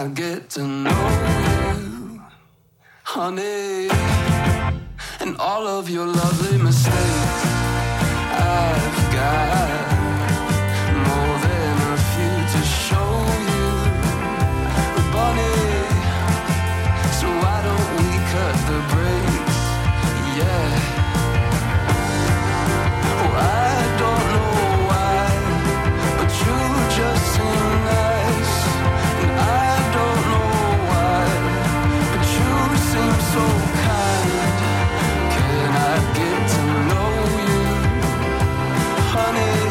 I get to know you, honey, and all of your lovely mistakes? I've got more than a few to show you, Bonnie, so why don't we cut the brakes? Yeah. Oh, I don't know why, but you just seem nice, and I don't know why, but you seem so kind. Can I get to know you, honey?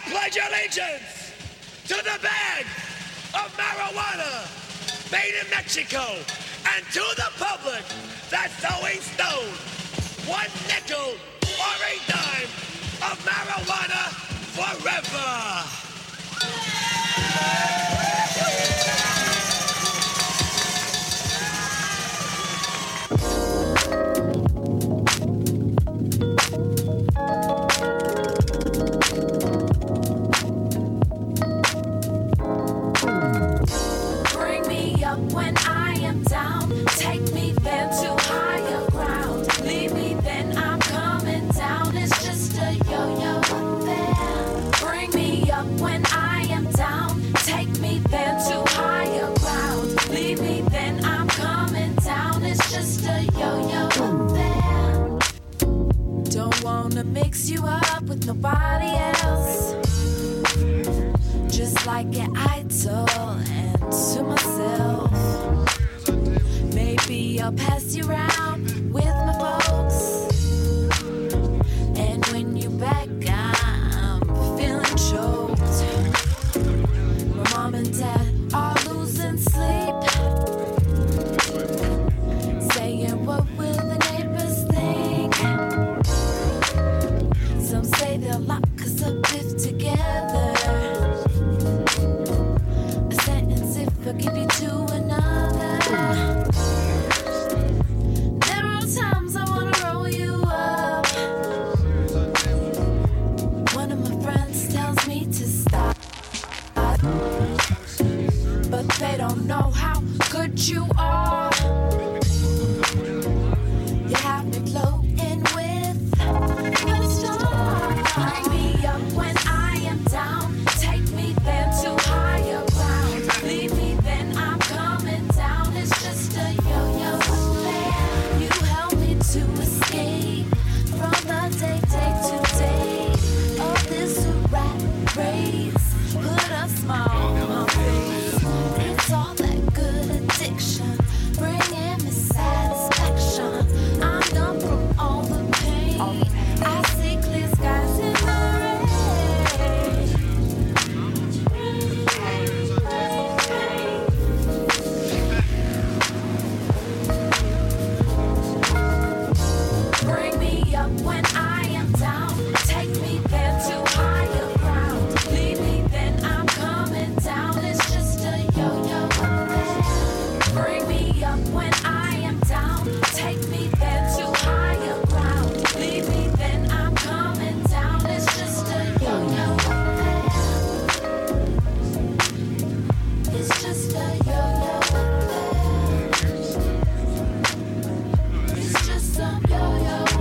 pledge allegiance to the bag of marijuana made in Mexico and to the public that's always known 1 nickel or a dime of marijuana forever. Bring me up when I am down. Take me then to higher ground. Leave me then I'm coming down. It's just a yo-yo affair. Bring me up when I am down. Take me then to higher ground. Leave me then I'm coming down. It's just a yo-yo affair. Don't wanna mix you up with nobody else. Just like an idol and to myself. Maybe I'll pass you around with my folks. And when you back, I'm feeling choked. My mom and dad are losing sleep, saying what will the neighbors think. Some say they'll lock us up if together. I'll give you to another. There are times I wanna roll you up. One of my friends tells me to stop, but they don't know how good you are. You have me floating with the stars. Bring me up when I am down. Take me there to higher ground. Leave me then I'm coming down. It's just a yo-yo affair. You help me to escape from the day to day of this rat race. Put a smile on my face. It's all that good addiction, bringing me satisfaction. I'm done from all the pain. I see clear skies in the rain. Bring me up when I am down. Take me there to higher ground. Leave me then I'm coming down. It's just a yo-yo affair. Bring me up when I am down. Take me there to higher ground. Leave me then I'm coming down. It's just a yo-yo affair. It's just a yo-yo affair. It's just some yo-yo affair.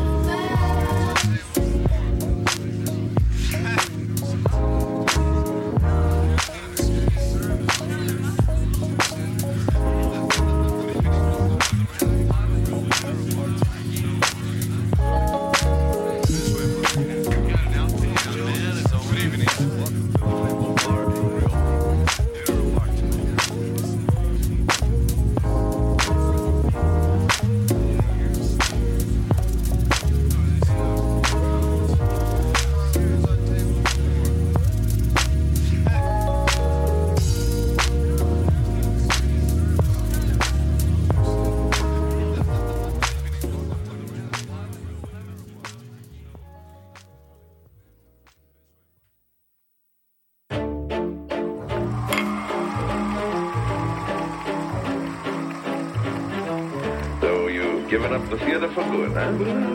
So you've given up the theater for good, huh?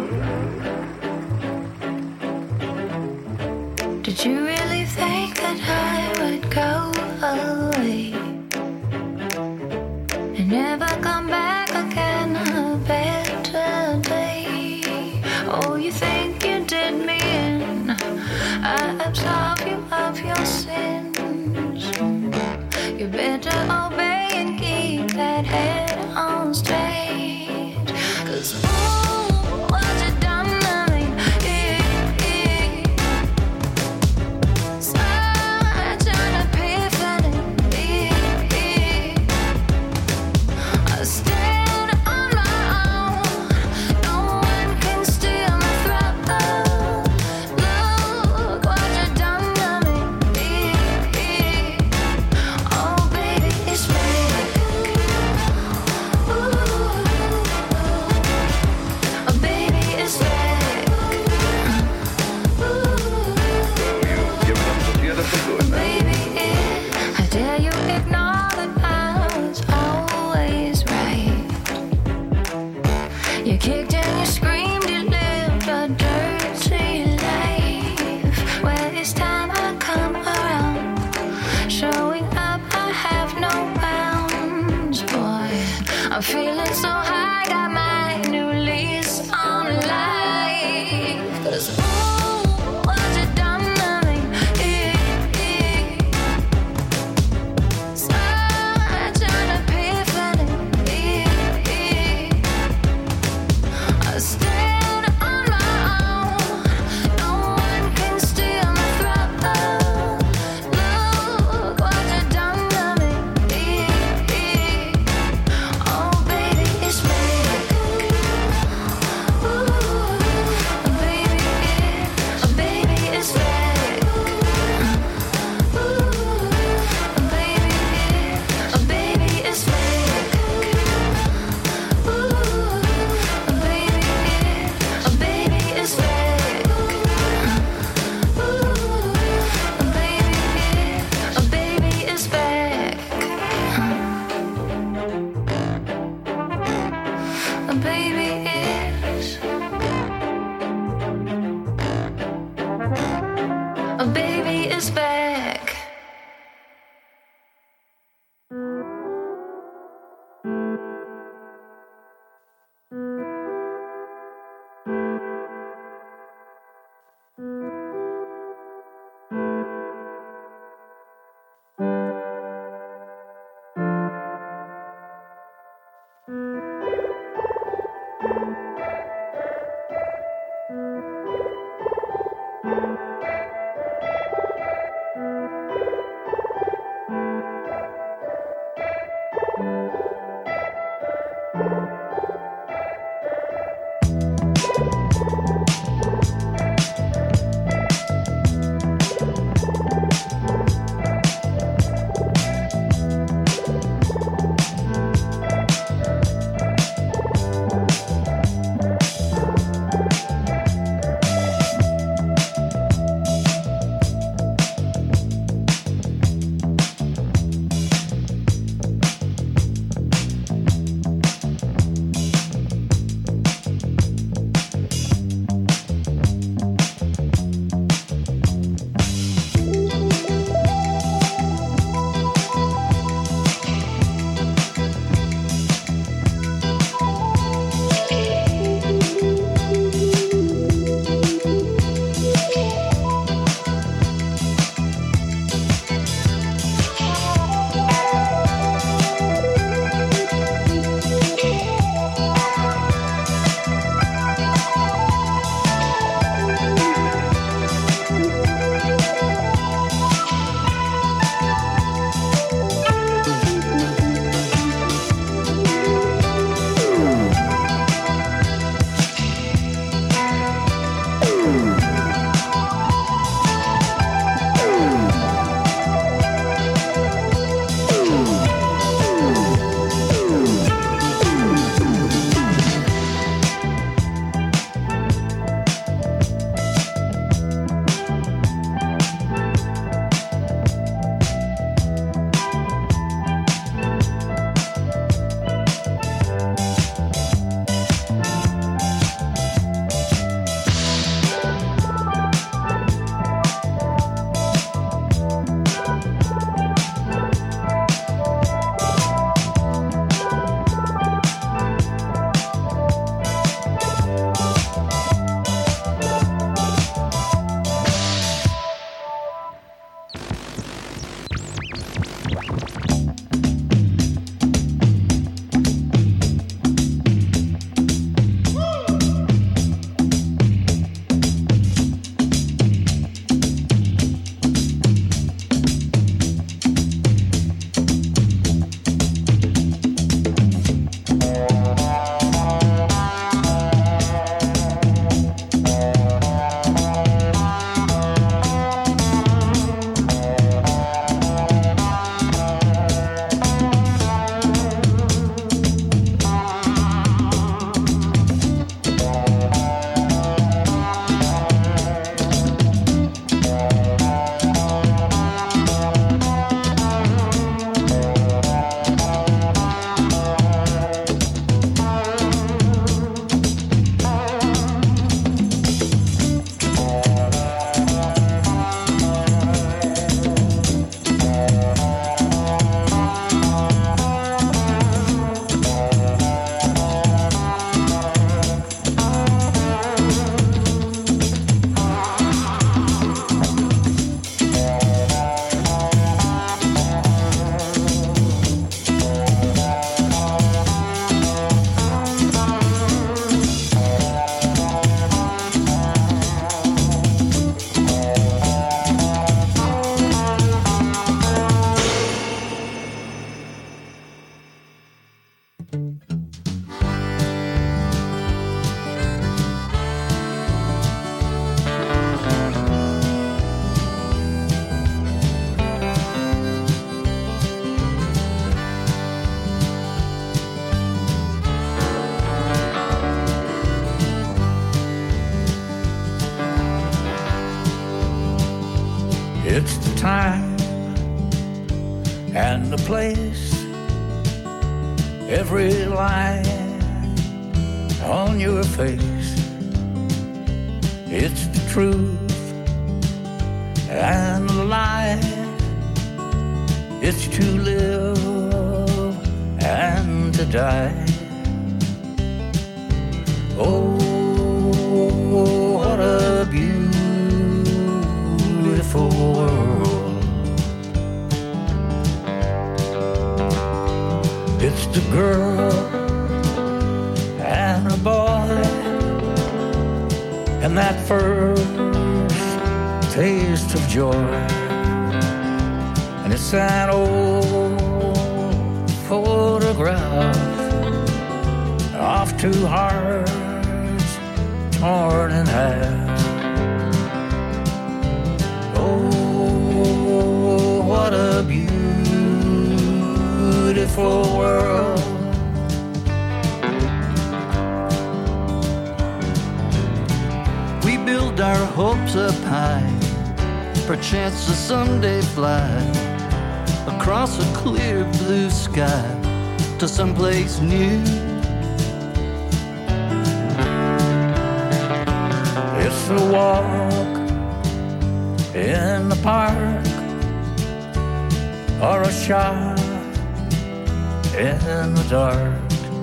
Did you really think that I would go away and never come back again a better day? Oh, you think you did me in? I absolve you of your sins. You better obey and keep that head on straight. 'Cause ooh, what you done to me? Such an epiphany. I stand on my own. No one can steal my throne. Look what you done to me. You kicked and you screamed, you lived a dirty life. Well, it's time I come around. Showing up, I have no bounds, boy. I'm feeling so high, got my new lease on life. 'Cause ooh, what you done to me? Such an epiphany. I stand on my own. No one can steal my throne. Look what you done to me. Oh, baby, it's fake. Ooh, baby, it's fake. Ooh, baby, it's fake. Ooh, baby, it's fake. Ooh, baby, it's back. Baby, it's baby, it's back. time and the place, every line on your face. It's the truth and the lie. It's to live and to die. Oh, what a beautiful world. It's the girl and a boy, and that first taste of joy. And it's that old photograph of two hearts torn in half. Oh, what a beautiful world. We build our hopes up high, perchance to someday fly across a clear blue sky to someplace new. It's a walk in the park or a shot in the dark.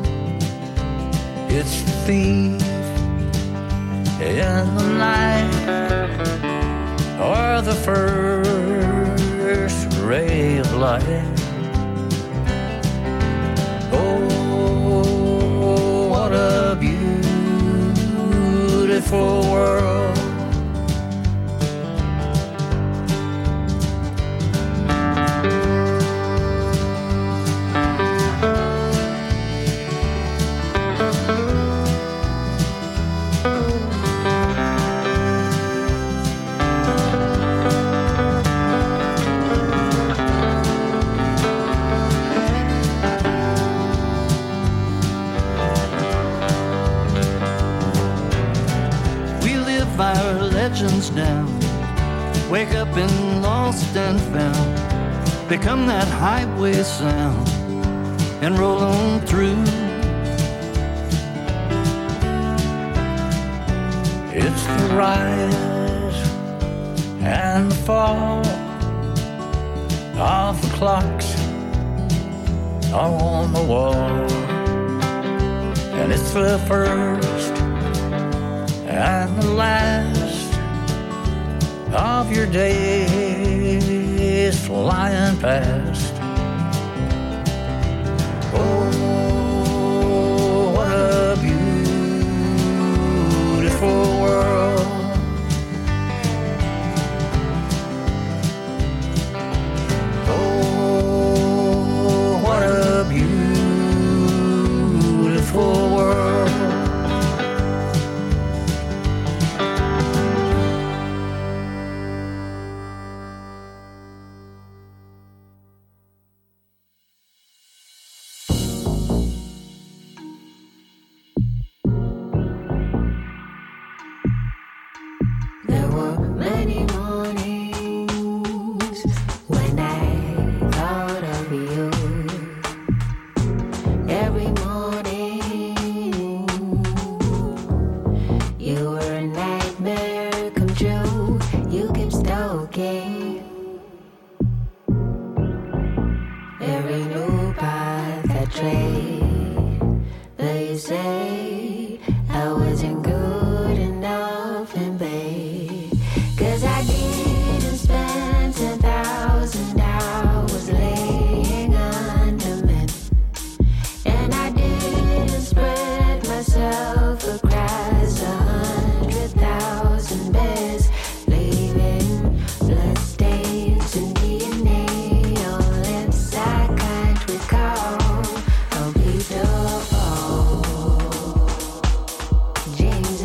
It's the thief in the night or the first ray of light. Oh, what a beautiful world. Our legends down, wake up and lost and found, become that highway sound and roll on through. It's the rise and the fall of the clocks on the wall, and it's the first and the last of your days flying past. Oh, what a beautiful world. Oh, what a beautiful world. James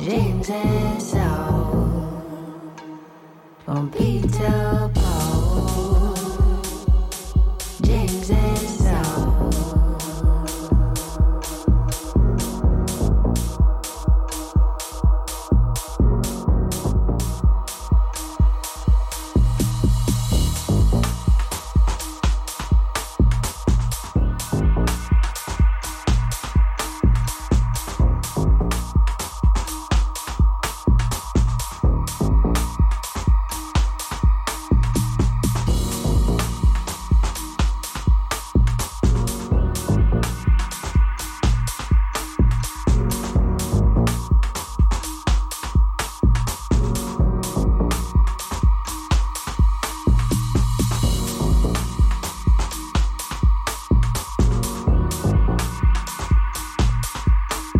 James and Saul from Peter